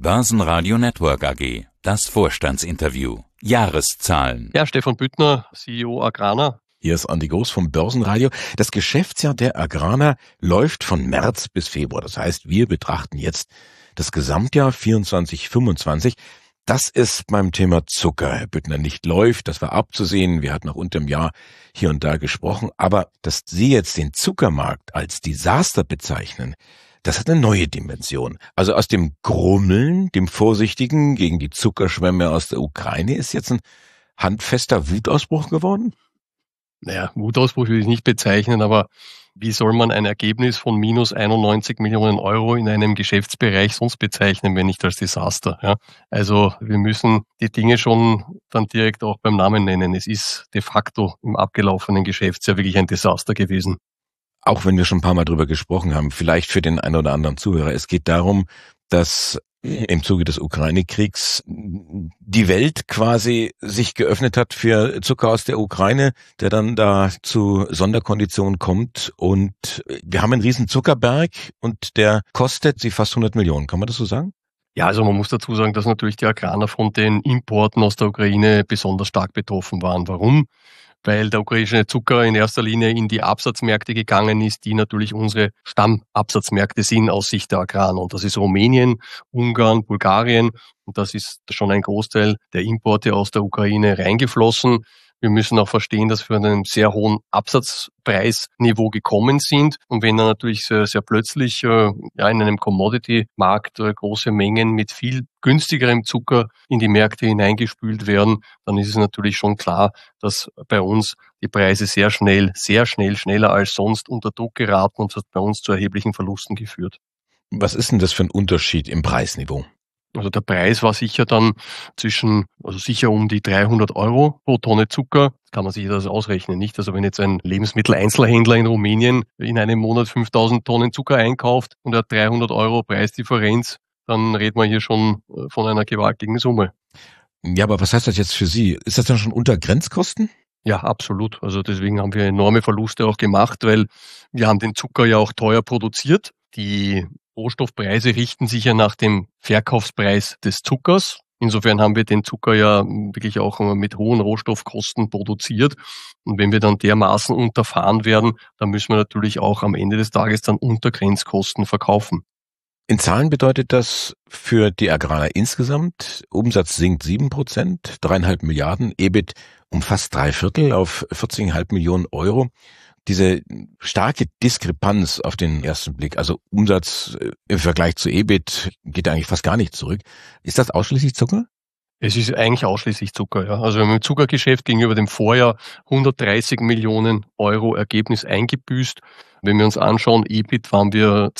Börsenradio Network AG. Das Vorstandsinterview. Jahreszahlen. Ja, Stefan Büttner, CEO Agrana. Hier ist Andi Groß vom Börsenradio. Das Geschäftsjahr der Agrana läuft von März bis Februar. Das heißt, wir betrachten jetzt das Gesamtjahr 24/25. Dass es beim Thema Zucker, Herr Büttner, nicht läuft, das war abzusehen. Wir hatten auch unter dem Jahr hier und da gesprochen. Aber dass Sie jetzt den Zuckermarkt als Desaster bezeichnen, das hat eine neue Dimension. Also aus dem Grummeln, dem Vorsichtigen gegen die Zuckerschwämme aus der Ukraine ist jetzt ein handfester Wutausbruch geworden? Naja, Wutausbruch würde ich nicht bezeichnen, aber wie soll man ein Ergebnis von minus 91 Millionen Euro in einem Geschäftsbereich sonst bezeichnen, wenn nicht als Desaster? Ja? Also wir müssen die Dinge schon dann direkt auch beim Namen nennen. Es ist de facto im abgelaufenen Geschäftsjahr wirklich ein Desaster gewesen. Auch wenn wir schon ein paar Mal drüber gesprochen haben, vielleicht für den einen oder anderen Zuhörer. Es geht darum, dass im Zuge des Ukraine-Kriegs die Welt quasi sich geöffnet hat für Zucker aus der Ukraine, der dann da zu Sonderkonditionen kommt. Und wir haben einen riesen Zuckerberg und der kostet sie fast 100 Millionen. Kann man das so sagen? Ja, also man muss dazu sagen, dass natürlich die Agrana von den Importen aus der Ukraine besonders stark betroffen waren. Warum? Weil der ukrainische Zucker in erster Linie in die Absatzmärkte gegangen ist, die natürlich unsere Stammabsatzmärkte sind aus Sicht der Agrana. Und das ist Rumänien, Ungarn, Bulgarien. Und das ist schon ein Großteil der Importe aus der Ukraine reingeflossen. Wir müssen auch verstehen, dass wir an einem sehr hohen Absatzpreisniveau gekommen sind. Und wenn dann natürlich sehr, sehr plötzlich in einem Commodity-Markt große Mengen mit viel günstigerem Zucker in die Märkte hineingespült werden, dann ist es natürlich schon klar, dass bei uns die Preise sehr schnell, schneller als sonst unter Druck geraten und das hat bei uns zu erheblichen Verlusten geführt. Was ist denn das für ein Unterschied im Preisniveau? Also der Preis war sicher dann sicher um die 300 Euro pro Tonne Zucker. Kann man sich das ausrechnen, nicht? Also wenn jetzt ein Lebensmitteleinzelhändler in Rumänien in einem Monat 5000 Tonnen Zucker einkauft und er hat 300 Euro Preisdifferenz, dann redet man hier schon von einer gewaltigen Summe. Ja, aber was heißt das jetzt für Sie? Ist das dann schon unter Grenzkosten? Ja, absolut. Also deswegen haben wir enorme Verluste auch gemacht, weil wir haben den Zucker ja auch teuer produziert. Die Rohstoffpreise richten sich ja nach dem Verkaufspreis des Zuckers. Insofern haben wir den Zucker ja wirklich auch mit hohen Rohstoffkosten produziert. Und wenn wir dann dermaßen unterfahren werden, dann müssen wir natürlich auch am Ende des Tages dann unter Grenzkosten verkaufen. In Zahlen bedeutet das für die Agrana insgesamt, Umsatz sinkt 7%, 3,5 Milliarden, EBIT um fast 3/4 auf 14,5 Millionen Euro. Diese starke Diskrepanz auf den ersten Blick, also Umsatz im Vergleich zu EBIT, geht eigentlich fast gar nicht zurück. Ist das ausschließlich Zucker? Es ist eigentlich ausschließlich Zucker, ja. Also wir haben im Zuckergeschäft gegenüber dem Vorjahr 130 Millionen Euro Ergebnis eingebüßt. Wenn wir uns anschauen, EBIT waren wir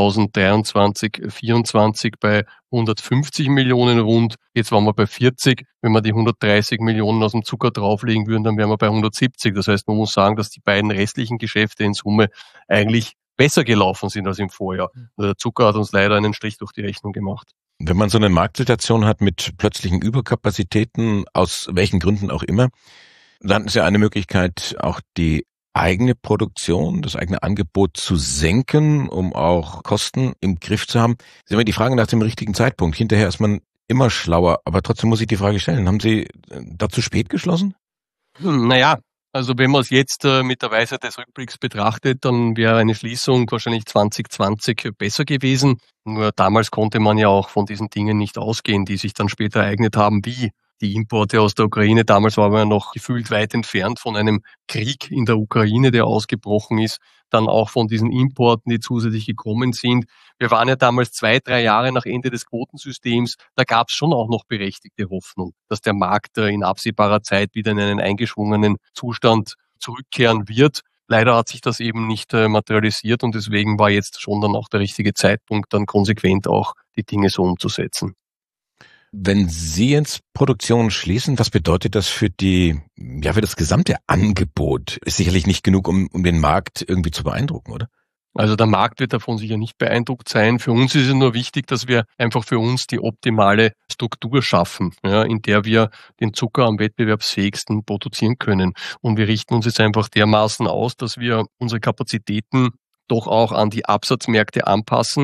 2023, 24 bei 150 Millionen rund. Jetzt waren wir bei 40. Wenn wir die 130 Millionen aus dem Zucker drauflegen würden, dann wären wir bei 170. Das heißt, man muss sagen, dass die beiden restlichen Geschäfte in Summe eigentlich besser gelaufen sind als im Vorjahr. Also der Zucker hat uns leider einen Strich durch die Rechnung gemacht. Wenn man so eine Marktsituation hat mit plötzlichen Überkapazitäten, aus welchen Gründen auch immer, dann ist ja eine Möglichkeit, auch die eigene Produktion, das eigene Angebot zu senken, um auch Kosten im Griff zu haben. Das ist immer die Frage nach dem richtigen Zeitpunkt. Hinterher ist man immer schlauer, aber trotzdem muss ich die Frage stellen, haben Sie da zu spät geschlossen? Naja, also wenn man es jetzt mit der Weisheit des Rückblicks betrachtet, dann wäre eine Schließung wahrscheinlich 2020 besser gewesen. Nur damals konnte man ja auch von diesen Dingen nicht ausgehen, die sich dann später ereignet haben, wie die Importe aus der Ukraine. Damals waren wir noch gefühlt weit entfernt von einem Krieg in der Ukraine, der ausgebrochen ist. Dann auch von diesen Importen, die zusätzlich gekommen sind. Wir waren ja damals 2-3 Jahre nach Ende des Quotensystems. Da gab es schon auch noch berechtigte Hoffnung, dass der Markt in absehbarer Zeit wieder in einen eingeschwungenen Zustand zurückkehren wird. Leider hat sich das eben nicht materialisiert und deswegen war jetzt schon dann auch der richtige Zeitpunkt, dann konsequent auch die Dinge so umzusetzen. Wenn Sie jetzt Produktion schließen, was bedeutet das für für das gesamte Angebot? Ist sicherlich nicht genug, um den Markt irgendwie zu beeindrucken, oder? Also der Markt wird davon sicher nicht beeindruckt sein. Für uns ist es nur wichtig, dass wir einfach für uns die optimale Struktur schaffen, ja, in der wir den Zucker am wettbewerbsfähigsten produzieren können. Und wir richten uns jetzt einfach dermaßen aus, dass wir unsere Kapazitäten doch auch an die Absatzmärkte anpassen,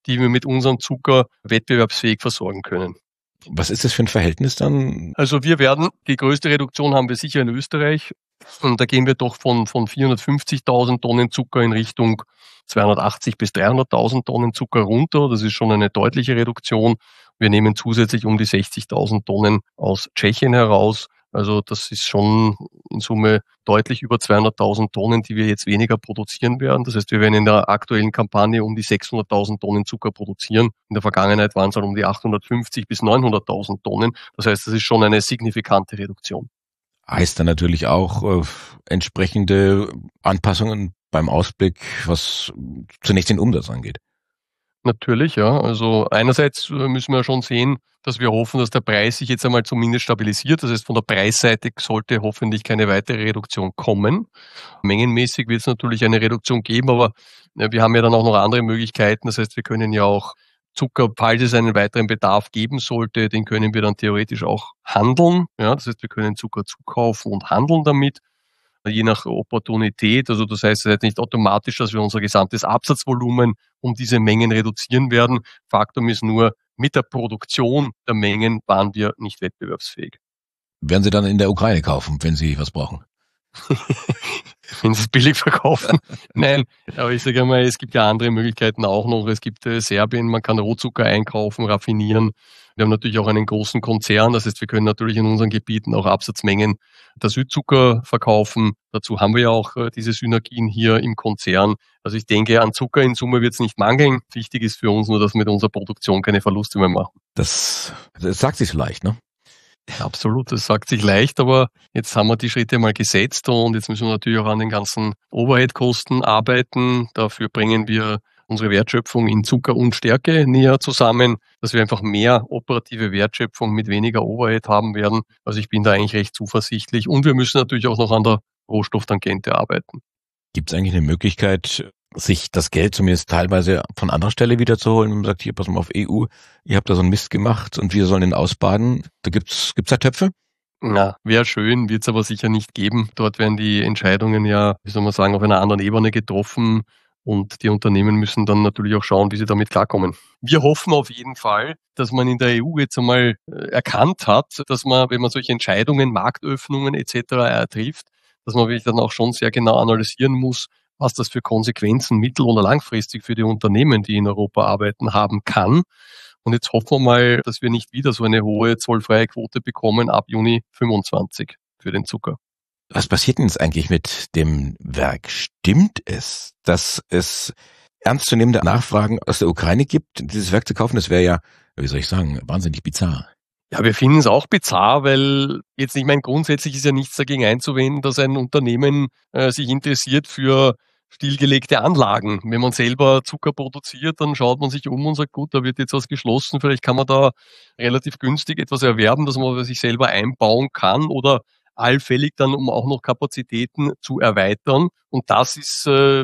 die wir mit unserem Zucker wettbewerbsfähig versorgen können. Was ist das für ein Verhältnis dann? Also die größte Reduktion haben wir sicher in Österreich. Und da gehen wir doch von 450.000 Tonnen Zucker in Richtung 280.000 bis 300.000 Tonnen Zucker runter. Das ist schon eine deutliche Reduktion. Wir nehmen zusätzlich um die 60.000 Tonnen aus Tschechien heraus. Also das ist schon in Summe deutlich über 200.000 Tonnen, die wir jetzt weniger produzieren werden. Das heißt, wir werden in der aktuellen Kampagne um die 600.000 Tonnen Zucker produzieren. In der Vergangenheit waren es dann um die 850.000 bis 900.000 Tonnen. Das heißt, das ist schon eine signifikante Reduktion. Heißt dann natürlich auch entsprechende Anpassungen beim Ausblick, was zunächst den Umsatz angeht. Natürlich, ja. Also einerseits müssen wir schon sehen, dass wir hoffen, dass der Preis sich jetzt einmal zumindest stabilisiert. Das heißt, von der Preisseite sollte hoffentlich keine weitere Reduktion kommen. Mengenmäßig wird es natürlich eine Reduktion geben, aber wir haben ja dann auch noch andere Möglichkeiten. Das heißt, wir können ja auch Zucker, falls es einen weiteren Bedarf geben sollte, den können wir dann theoretisch auch handeln. Ja, das heißt, wir können Zucker zukaufen und handeln damit, je nach Opportunität. Also das heißt, es ist nicht automatisch, dass wir unser gesamtes Absatzvolumen um diese Mengen reduzieren werden. Faktum ist nur, mit der Produktion der Mengen waren wir nicht wettbewerbsfähig. Werden Sie dann in der Ukraine kaufen, wenn Sie was brauchen? Wenn sie es billig verkaufen. Nein, aber ich sage einmal, es gibt ja andere Möglichkeiten auch noch. Es gibt Serbien, man kann Rohzucker einkaufen, raffinieren. Wir haben natürlich auch einen großen Konzern, das heißt, wir können natürlich in unseren Gebieten auch Absatzmengen der Südzucker verkaufen. Dazu haben wir ja auch diese Synergien hier im Konzern. Also ich denke, an Zucker in Summe wird es nicht mangeln. Wichtig ist für uns nur, dass wir mit unserer Produktion keine Verluste mehr machen. Das sagt sich so leicht, ne? Absolut, das sagt sich leicht, aber jetzt haben wir die Schritte mal gesetzt und jetzt müssen wir natürlich auch an den ganzen Overhead-Kosten arbeiten. Dafür bringen wir unsere Wertschöpfung in Zucker und Stärke näher zusammen, dass wir einfach mehr operative Wertschöpfung mit weniger Overhead haben werden. Also ich bin da eigentlich recht zuversichtlich und wir müssen natürlich auch noch an der Rohstofftangente arbeiten. Gibt es eigentlich eine Möglichkeit, sich das Geld zumindest teilweise von anderer Stelle wiederzuholen, wenn man sagt, hier, pass mal auf EU, ihr habt da so einen Mist gemacht und wir sollen den ausbaden. Da gibt's da Töpfe? Na, wäre schön, wird es aber sicher nicht geben. Dort werden die Entscheidungen ja, wie soll man sagen, auf einer anderen Ebene getroffen und die Unternehmen müssen dann natürlich auch schauen, wie sie damit klarkommen. Wir hoffen auf jeden Fall, dass man in der EU jetzt einmal erkannt hat, dass man, wenn man solche Entscheidungen, Marktöffnungen etc. trifft, dass man wirklich dann auch schon sehr genau analysieren muss, was das für Konsequenzen mittel- oder langfristig für die Unternehmen, die in Europa arbeiten, haben kann. Und jetzt hoffen wir mal, dass wir nicht wieder so eine hohe zollfreie Quote bekommen ab Juni 25 für den Zucker. Was passiert denn jetzt eigentlich mit dem Werk? Stimmt es, dass es ernstzunehmende Nachfragen aus der Ukraine gibt, dieses Werk zu kaufen? Das wäre ja, wie soll ich sagen, wahnsinnig bizarr. Ja, wir finden es auch bizarr, weil jetzt, ich meine, grundsätzlich ist ja nichts dagegen einzuwenden, dass ein Unternehmen sich interessiert für stillgelegte Anlagen. Wenn man selber Zucker produziert, dann schaut man sich um und sagt, gut, da wird jetzt was geschlossen, vielleicht kann man da relativ günstig etwas erwerben, das man sich selber einbauen kann oder allfällig dann, um auch noch Kapazitäten zu erweitern. Und das ist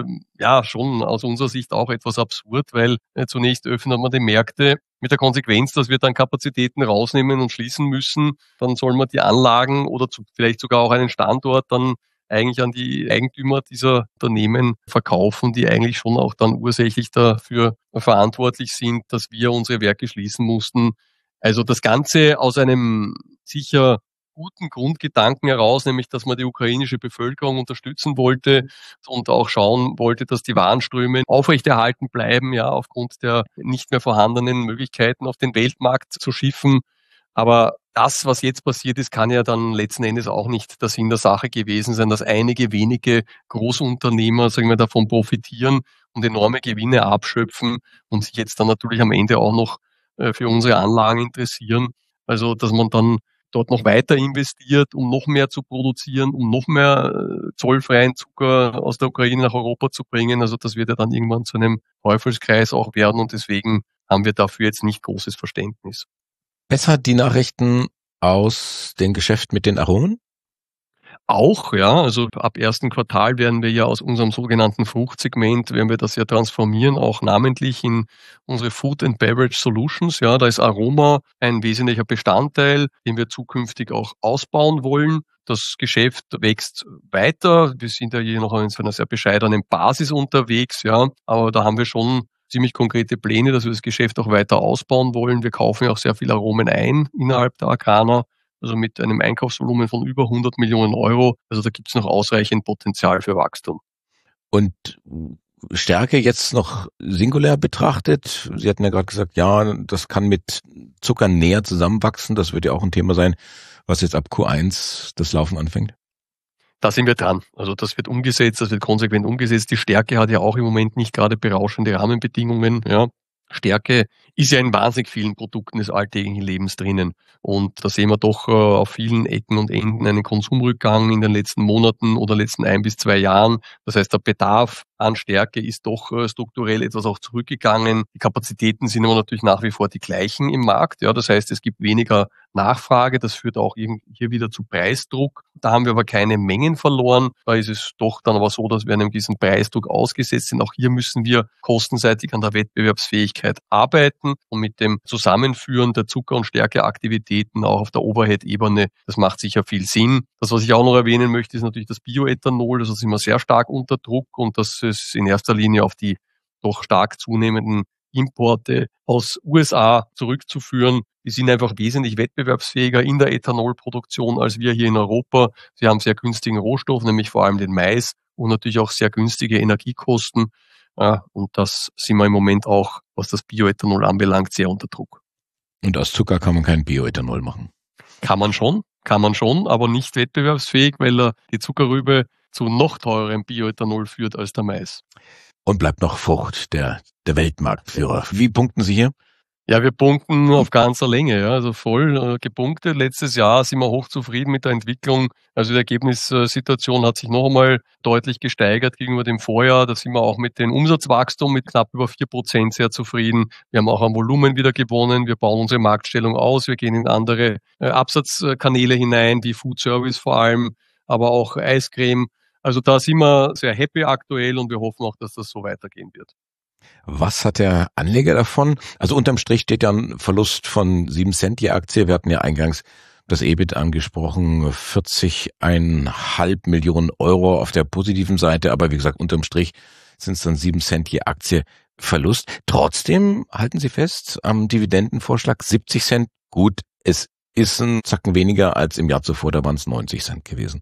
ja schon aus unserer Sicht auch etwas absurd, weil zunächst öffnet man die Märkte mit der Konsequenz, dass wir dann Kapazitäten rausnehmen und schließen müssen. Dann soll man die Anlagen oder vielleicht sogar auch einen Standort dann eigentlich an die Eigentümer dieser Unternehmen verkaufen, die eigentlich schon auch dann ursächlich dafür verantwortlich sind, dass wir unsere Werke schließen mussten. Also das Ganze aus einem sicher guten Grundgedanken heraus, nämlich dass man die ukrainische Bevölkerung unterstützen wollte und auch schauen wollte, dass die Warenströme aufrechterhalten bleiben, ja, aufgrund der nicht mehr vorhandenen Möglichkeiten auf den Weltmarkt zu schiffen. Aber das, was jetzt passiert ist, kann ja dann letzten Endes auch nicht der Sinn der Sache gewesen sein, dass einige wenige Großunternehmer, sagen wir, davon profitieren und enorme Gewinne abschöpfen und sich jetzt dann natürlich am Ende auch noch für unsere Anlagen interessieren. Also, dass man dann dort noch weiter investiert, um noch mehr zu produzieren, um noch mehr zollfreien Zucker aus der Ukraine nach Europa zu bringen. Also das wird ja dann irgendwann zu einem Teufelskreis auch werden und deswegen haben wir dafür jetzt nicht großes Verständnis. Besser die Nachrichten aus dem Geschäft mit den Aromen? Auch, ja, also ab ersten Quartal werden wir ja aus unserem sogenannten Fruchtsegment, werden wir das ja transformieren, auch namentlich in unsere Food and Beverage Solutions. Ja, da ist Aroma ein wesentlicher Bestandteil, den wir zukünftig auch ausbauen wollen. Das Geschäft wächst weiter. Wir sind ja hier noch auf einer sehr bescheidenen Basis unterwegs, ja, aber da haben wir schon ziemlich konkrete Pläne, dass wir das Geschäft auch weiter ausbauen wollen. Wir kaufen ja auch sehr viel Aromen ein innerhalb der Agrana, also mit einem Einkaufsvolumen von über 100 Millionen Euro. Also da gibt es noch ausreichend Potenzial für Wachstum. Und Stärke jetzt noch singulär betrachtet. Sie hatten ja gerade gesagt, ja, das kann mit Zucker näher zusammenwachsen. Das wird ja auch ein Thema sein, was jetzt ab Q1 das Laufen anfängt. Da sind wir dran. Also das wird umgesetzt, das wird konsequent umgesetzt. Die Stärke hat ja auch im Moment nicht gerade berauschende Rahmenbedingungen. Ja. Stärke ist ja in wahnsinnig vielen Produkten des alltäglichen Lebens drinnen. Und da sehen wir doch auf vielen Ecken und Enden einen Konsumrückgang in den letzten Monaten oder letzten 1 bis 2 Jahren. Das heißt, der Bedarf an Stärke ist doch strukturell etwas auch zurückgegangen. Die Kapazitäten sind aber natürlich nach wie vor die gleichen im Markt. Ja, das heißt, es gibt weniger Nachfrage. Das führt auch hier wieder zu Preisdruck. Da haben wir aber keine Mengen verloren. Da ist es doch dann aber so, dass wir einem gewissen Preisdruck ausgesetzt sind. Auch hier müssen wir kostenseitig an der Wettbewerbsfähigkeit arbeiten und mit dem Zusammenführen der Zucker- und Stärkeaktivitäten auch auf der Overhead-Ebene, das macht sicher viel Sinn. Das, was ich auch noch erwähnen möchte, ist natürlich das Bioethanol. Das sind wir sehr stark unter Druck und das ist in erster Linie auf die doch stark zunehmenden Importe aus USA zurückzuführen. Die sind einfach wesentlich wettbewerbsfähiger in der Ethanolproduktion als wir hier in Europa. Sie haben sehr günstigen Rohstoff, nämlich vor allem den Mais und natürlich auch sehr günstige Energiekosten. Und das sind wir im Moment auch, was das Bioethanol anbelangt, sehr unter Druck. Und aus Zucker kann man kein Bioethanol machen? Kann man schon, aber nicht wettbewerbsfähig, weil die Zuckerrübe zu noch teurerem Bioethanol führt als der Mais. Und bleibt noch Frucht, der Weltmarktführer. Wie punkten Sie hier? Ja, wir punkten auf ganzer Länge, ja, also voll gepunktet. Letztes Jahr sind wir hochzufrieden mit der Entwicklung. Also die Ergebnissituation hat sich noch einmal deutlich gesteigert gegenüber dem Vorjahr. Da sind wir auch mit dem Umsatzwachstum mit knapp über 4% sehr zufrieden. Wir haben auch an Volumen wieder gewonnen. Wir bauen unsere Marktstellung aus. Wir gehen in andere Absatzkanäle hinein, wie Food Service vor allem, aber auch Eiscreme. Also da sind wir sehr happy aktuell und wir hoffen auch, dass das so weitergehen wird. Was hat der Anleger davon? Also unterm Strich steht ja ein Verlust von 7 Cent je Aktie. Wir hatten ja eingangs das EBIT angesprochen, 40,5 Millionen Euro auf der positiven Seite. Aber wie gesagt, unterm Strich sind es dann 7 Cent je Aktie Verlust. Trotzdem halten Sie fest am Dividendenvorschlag 70 Cent. Gut, es ist ein Zacken weniger als im Jahr zuvor, da waren es 90 Cent gewesen.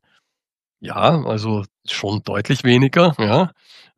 Ja, also schon deutlich weniger, ja,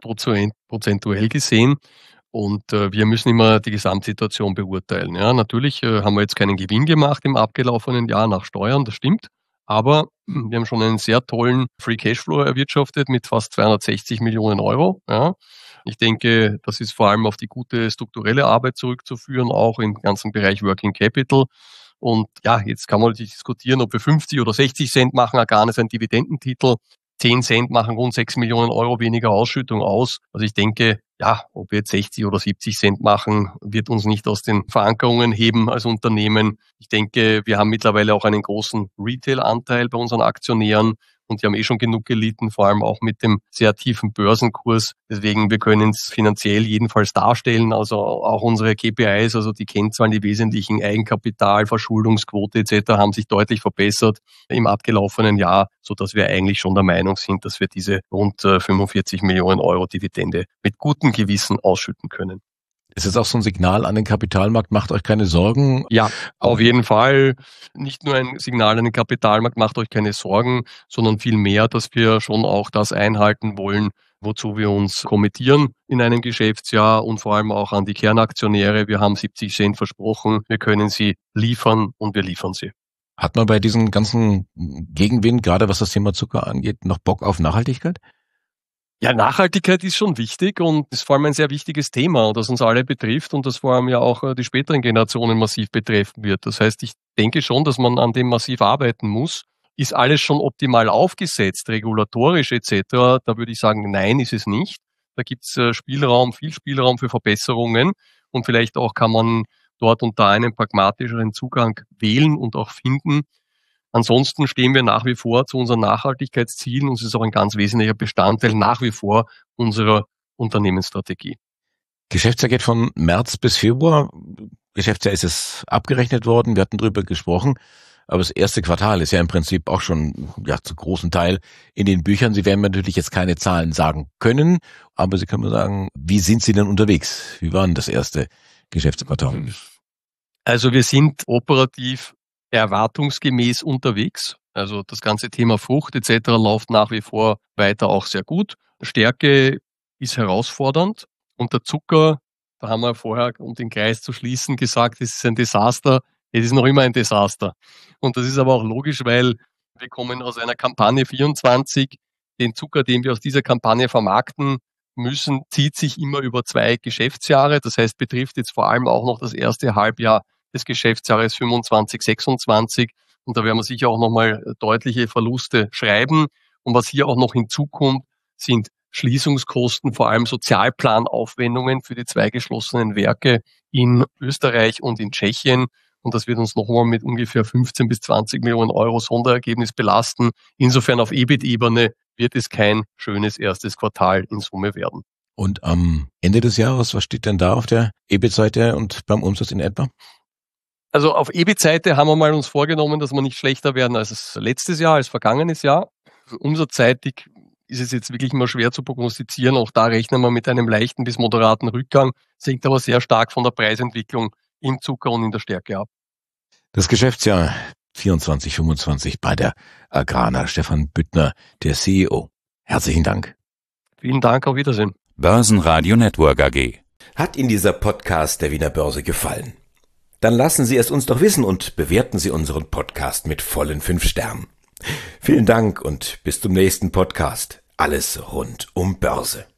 prozentuell gesehen. Und wir müssen immer die Gesamtsituation beurteilen. Ja, natürlich haben wir jetzt keinen Gewinn gemacht im abgelaufenen Jahr nach Steuern, das stimmt. Aber wir haben schon einen sehr tollen Free Cashflow erwirtschaftet mit fast 260 Millionen Euro. Ja. Ich denke, das ist vor allem auf die gute strukturelle Arbeit zurückzuführen, auch im ganzen Bereich Working Capital. Und ja, jetzt kann man natürlich diskutieren, ob wir 50 oder 60 Cent machen. Agrana ist ein Dividendentitel. 10 Cent machen rund 6 Millionen Euro weniger Ausschüttung aus. Also ich denke, ja, ob wir jetzt 60 oder 70 Cent machen, wird uns nicht aus den Verankerungen heben als Unternehmen. Ich denke, wir haben mittlerweile auch einen großen Retail-Anteil bei unseren Aktionären. Und die haben schon genug gelitten, vor allem auch mit dem sehr tiefen Börsenkurs. Deswegen, wir können es finanziell jedenfalls darstellen. Also auch unsere KPIs, also die Kennzahlen, die wesentlichen Eigenkapital, Verschuldungsquote etc. haben sich deutlich verbessert im abgelaufenen Jahr, sodass wir eigentlich schon der Meinung sind, dass wir diese rund 45 Millionen Euro Dividende mit gutem Gewissen ausschütten können. Ist es auch so ein Signal an den Kapitalmarkt, macht euch keine Sorgen? Ja, auf jeden Fall. Nicht nur ein Signal an den Kapitalmarkt, macht euch keine Sorgen, sondern vielmehr, dass wir schon auch das einhalten wollen, wozu wir uns kommittieren in einem Geschäftsjahr und vor allem auch an die Kernaktionäre. Wir haben 70 Cent versprochen, wir können sie liefern und wir liefern sie. Hat man bei diesem ganzen Gegenwind, gerade was das Thema Zucker angeht, noch Bock auf Nachhaltigkeit? Ja, Nachhaltigkeit ist schon wichtig und ist vor allem ein sehr wichtiges Thema, das uns alle betrifft und das vor allem ja auch die späteren Generationen massiv betreffen wird. Das heißt, ich denke schon, dass man an dem massiv arbeiten muss. Ist alles schon optimal aufgesetzt, regulatorisch etc.? Da würde ich sagen, nein, ist es nicht. Da gibt es Spielraum, viel Spielraum für Verbesserungen und vielleicht auch kann man dort und da einen pragmatischeren Zugang wählen und auch finden. Ansonsten stehen wir nach wie vor zu unseren Nachhaltigkeitszielen und es ist auch ein ganz wesentlicher Bestandteil nach wie vor unserer Unternehmensstrategie. Geschäftsjahr geht von März bis Februar. Geschäftsjahr ist es abgerechnet worden. Wir hatten drüber gesprochen. aber das erste Quartal ist ja im Prinzip auch schon zu großen Teil in den Büchern. Sie werden mir natürlich jetzt keine Zahlen sagen können, aber Sie können mir sagen, wie sind Sie denn unterwegs? Wie war denn das erste Geschäftsquartal? Also wir sind operativ erwartungsgemäß unterwegs. Also das ganze Thema Frucht etc. läuft nach wie vor weiter auch sehr gut. Stärke ist herausfordernd und der Zucker, da haben wir vorher, um den Kreis zu schließen, gesagt, es ist ein Desaster. Es ist noch immer ein Desaster. Und das ist aber auch logisch, weil wir kommen aus einer Kampagne 24. Den Zucker, den wir aus dieser Kampagne vermarkten müssen, zieht sich immer über 2 Geschäftsjahre. Das heißt, betrifft jetzt vor allem auch noch das erste Halbjahr des Geschäftsjahres 25, 26. Und da werden wir sicher auch nochmal deutliche Verluste schreiben. Und was hier auch noch hinzukommt, sind Schließungskosten, vor allem Sozialplanaufwendungen für die 2 geschlossenen Werke in Österreich und in Tschechien. Und das wird uns nochmal mit ungefähr 15 bis 20 Millionen Euro Sonderergebnis belasten. Insofern auf EBIT-Ebene wird es kein schönes erstes Quartal in Summe werden. Und am Ende des Jahres, was steht denn da auf der EBIT-Seite und beim Umsatz in etwa? Also auf EBIT-Seite haben wir mal uns vorgenommen, dass wir nicht schlechter werden als letztes Jahr, als vergangenes Jahr. Umsatzseitig ist es jetzt wirklich immer schwer zu prognostizieren. Auch da rechnen wir mit einem leichten bis moderaten Rückgang, hängt aber sehr stark von der Preisentwicklung im Zucker und in der Stärke ab. Das Geschäftsjahr 24, 25 bei der Agrana. Stefan Büttner, der CEO. Herzlichen Dank. Vielen Dank, auf Wiedersehen. Börsenradio Network AG. Hat Ihnen dieser Podcast der Wiener Börse gefallen? Dann lassen Sie es uns doch wissen und bewerten Sie unseren Podcast mit vollen 5 Sternen. Vielen Dank und bis zum nächsten Podcast. Alles rund um Börse.